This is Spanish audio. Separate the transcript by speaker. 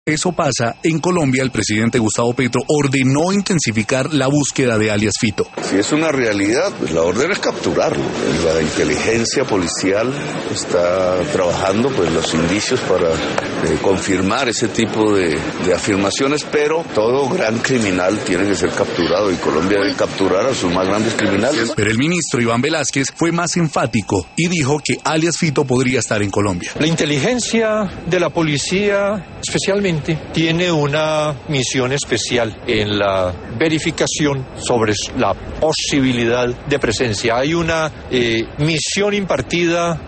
Speaker 1: Eso pasa, en Colombia el presidente Gustavo Petro ordenó intensificar la búsqueda de alias Fito.
Speaker 2: Si es una realidad, pues la orden es capturarlo. La inteligencia policial está trabajando pues los indicios para confirmar ese tipo de afirmaciones, pero todo gran criminal tiene que ser capturado y Colombia debe capturar a sus más grandes criminales.
Speaker 1: Pero el ministro Iván Velásquez fue más enfático y dijo que alias Fito podría estar en Colombia.
Speaker 3: La inteligencia de la policía especialmente tiene una misión especial en la verificación sobre la posibilidad de presencia. Hay una misión impartida